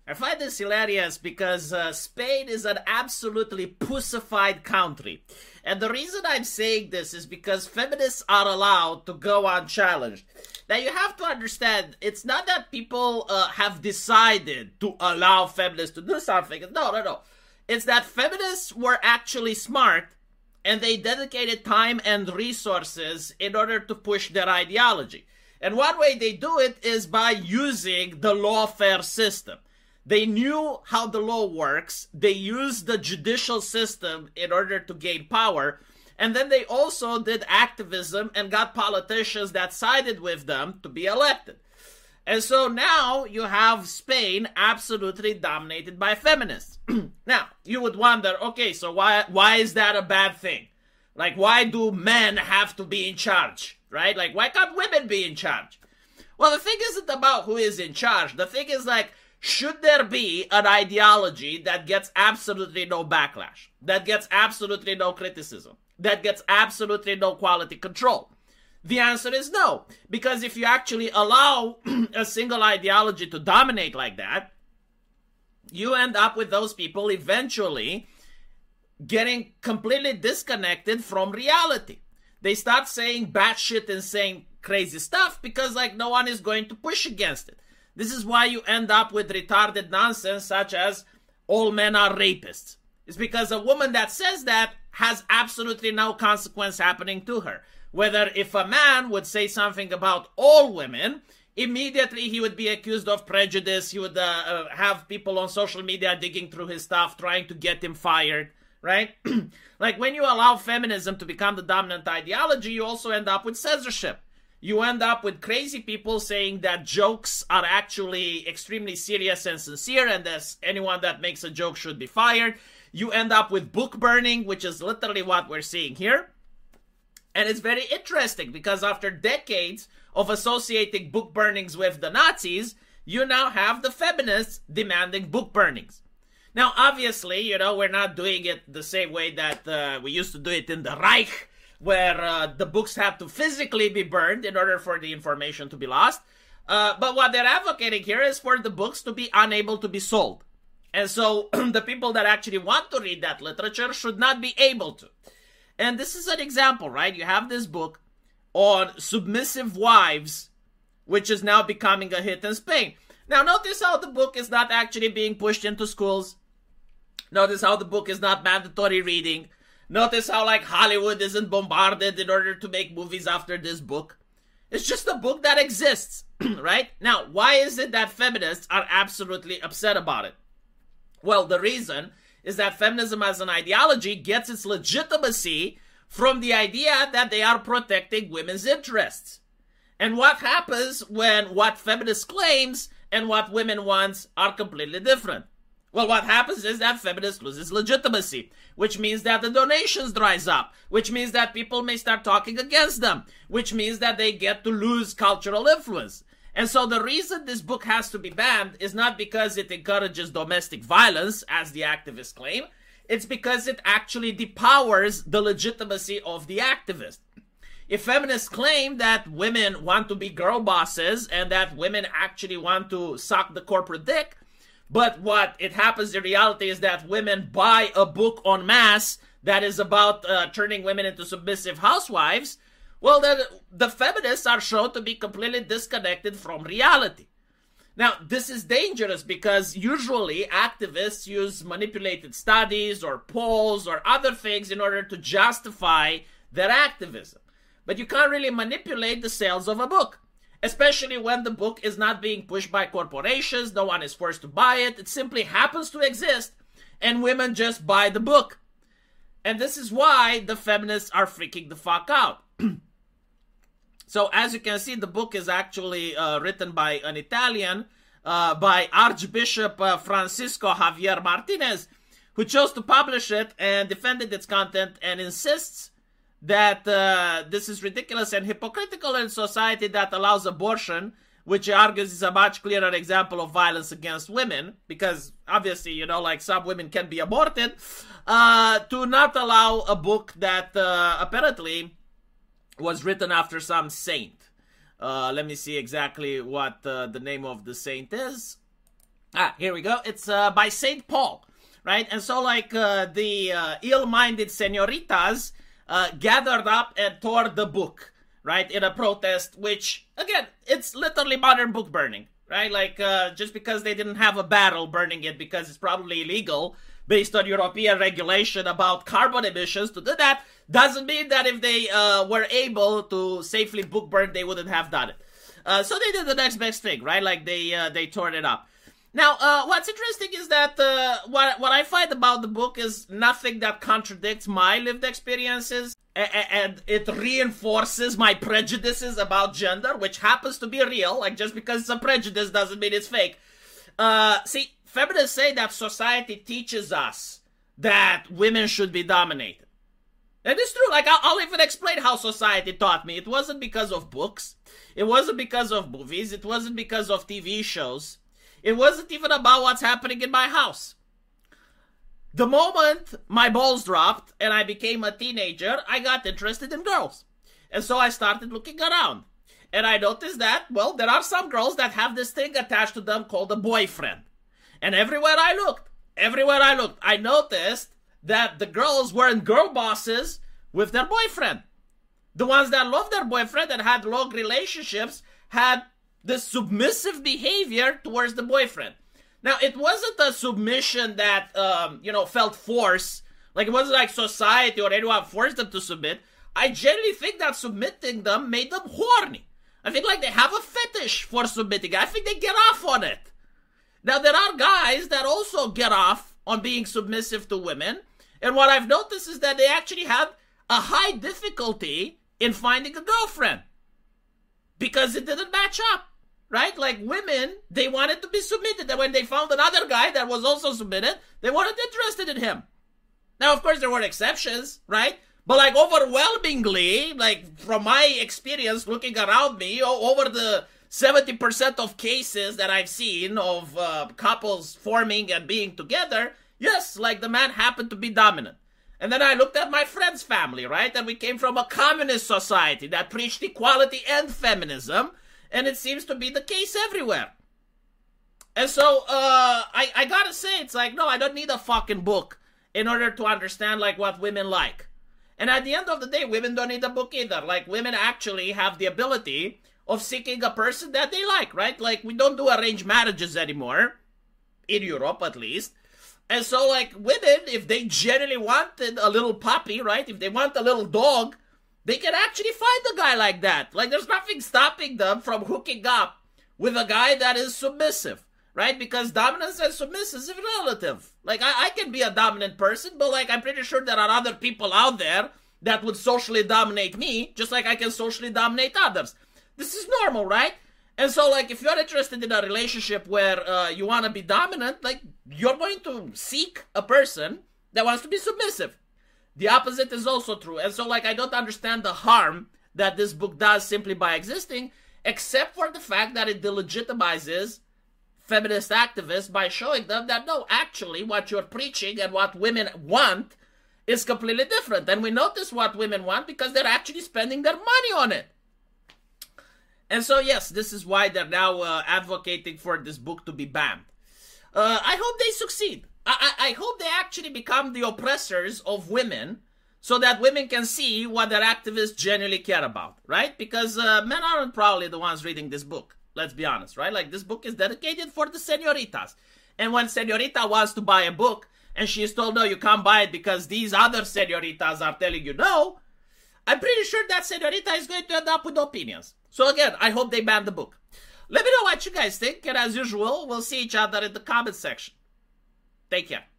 I find this hilarious because Spain is an absolutely pussified country. And the reason I'm saying this is because feminists are allowed to go unchallenged. Now, you have to understand, it's not that people have decided to allow feminists to do something. No. It's that feminists were actually smart and they dedicated time and resources in order to push their ideology. And one way they do it is by using the lawfare system. They knew how the law works. They used the judicial system in order to gain power. And then they also did activism and got politicians that sided with them to be elected. And so now you have Spain absolutely dominated by feminists. Now, you would wonder, okay, so why is that a bad thing? Like, why do men have to be in charge, right? Like, why can't women be in charge? Well, the thing isn't about who is in charge. The thing is, like, should there be an ideology that gets absolutely no backlash, that gets absolutely no criticism, that gets absolutely no quality control? The answer is no, because if you actually allow a single ideology to dominate like that, you end up with those people eventually getting completely disconnected from reality. They start saying batshit insane crazy stuff because, like, no one is going to push against it. This is why you end up with retarded nonsense such as all men are rapists. It's because a woman that says that has absolutely no consequence happening to her. Whether if a man would say something about all women, immediately he would be accused of prejudice. He would have people on social media digging through his stuff, trying to get him fired, right? Like, when you allow feminism to become the dominant ideology, you also end up with censorship. You end up with crazy people saying that jokes are actually extremely serious and sincere, and that anyone that makes a joke should be fired. You end up with book burning, which is literally what we're seeing here. And it's very interesting because after decades of associating book burnings with the Nazis, you now have the feminists demanding book burnings. Now, obviously, we're not doing it the same way that we used to do it in the Reich, where the books had to physically be burned in order for the information to be lost. But what they're advocating here is for the books to be unable to be sold. And so the people that actually want to read that literature should not be able to. And this is an example, right? You have this book on submissive wives, which is now becoming a hit in Spain. Now, notice how the book is not actually being pushed into schools. Notice how the book is not mandatory reading. Notice how, like, Hollywood isn't bombarded in order to make movies after this book. It's just a book that exists, right? Now, why is it that feminists are absolutely upset about it? Well, the reason is that feminism as an ideology gets its legitimacy from the idea that they are protecting women's interests. And what happens when what feminists claims and what women wants are completely different? Well, what happens is that feminists loses legitimacy, which means that the donations dries up, which means that people may start talking against them, which means that they get to lose cultural influence. And so the reason this book has to be banned is not because it encourages domestic violence, as the activists claim. It's because it actually depowers the legitimacy of the activist. If feminists claim that women want to be girl bosses and that women actually want to suck the corporate dick, but what it happens in reality is that women buy a book en masse that is about turning women into submissive housewives, well, then the feminists are shown to be completely disconnected from reality. Now, this is dangerous because usually activists use manipulated studies or polls or other things in order to justify their activism. But you can't really manipulate the sales of a book, especially when the book is not being pushed by corporations. No one is forced to buy it. It simply happens to exist, and women just buy the book. And this is why the feminists are freaking the fuck out. So as you can see, the book is actually written by an Italian, by Archbishop Francisco Javier Martinez, who chose to publish it and defended its content and insists that this is ridiculous and hypocritical in a society that allows abortion, which he argues is a much clearer example of violence against women, because obviously, like some women can be aborted, to not allow a book that apparently was written after some saint. Let me see exactly what the name of the saint is. Here we go. It's by St. Paul, right? And so, like, the ill-minded senoritas gathered up and tore the book, right, in a protest, which, again, it's literally modern book burning, right? Like, just because they didn't have a battle burning it because it's probably illegal based on European regulation about carbon emissions to do that, doesn't mean that if they were able to safely book burn, they wouldn't have done it. So they did the next best thing, right? Like, they tore it up. Now, what's interesting is that what I find about the book is nothing that contradicts my lived experiences, and it reinforces my prejudices about gender, which happens to be real. Like, just because it's a prejudice doesn't mean it's fake. See, feminists say that society teaches us that women should be dominated. And it's true. Like, I'll even explain how society taught me. It wasn't because of books. It wasn't because of movies. It wasn't because of TV shows. It wasn't even about what's happening in my house. The moment my balls dropped and I became a teenager, I got interested in girls. And so I started looking around. And I noticed that, well, there are some girls that have this thing attached to them called a boyfriend. And everywhere I looked, I noticed that the girls weren't girl bosses with their boyfriend. The ones that loved their boyfriend and had long relationships had the submissive behavior towards the boyfriend. Now, it wasn't a submission that, felt force. Like, it wasn't like society or anyone forced them to submit. I generally think that submitting them made them horny. I think, like, they have a fetish for submitting. I think they get off on it. Now, there are guys that also get off on being submissive to women. And what I've noticed is that they actually have a high difficulty in finding a girlfriend. Because it didn't match up. Right? Like, women, they wanted to be submitted. And when they found another guy that was also submitted, they weren't interested in him. Now, of course, there were exceptions, right? But, like, overwhelmingly, like, from my experience looking around me, over the 70% of cases that I've seen of couples forming and being together, yes, like, the man happened to be dominant. And then I looked at my friend's family, right? And we came from a communist society that preached equality and feminism. And it seems to be the case everywhere. And so, I gotta say, it's like, no, I don't need a fucking book in order to understand, like, what women like. And at the end of the day, women don't need a book either. Like, women actually have the ability of seeking a person that they like, right? Like, we don't do arranged marriages anymore. In Europe, at least. And so, like, women, if they genuinely wanted a little puppy, right? If they want a little dog, they can actually find a guy like that. Like, there's nothing stopping them from hooking up with a guy that is submissive, right? Because dominance and submissive is relative. Like, I can be a dominant person, but, like, I'm pretty sure there are other people out there that would socially dominate me, just like I can socially dominate others. This is normal, right? And so, like, if you're interested in a relationship where you want to be dominant, like, you're going to seek a person that wants to be submissive. The opposite is also true. And so, like, I don't understand the harm that this book does simply by existing, except for the fact that it delegitimizes feminist activists by showing them that, no, actually, what you're preaching and what women want is completely different. And we notice what women want because they're actually spending their money on it. And so, yes, this is why they're now advocating for this book to be banned. I hope they succeed. I hope they actually become the oppressors of women so that women can see what their activists genuinely care about, right? Because men aren't probably the ones reading this book, let's be honest, right? Like, this book is dedicated for the senoritas. And when senorita wants to buy a book and she is told, no, you can't buy it because these other senoritas are telling you no, I'm pretty sure that senorita is going to end up with opinions. So again, I hope they ban the book. Let me know what you guys think, and as usual, we'll see each other in the comment section. Take care.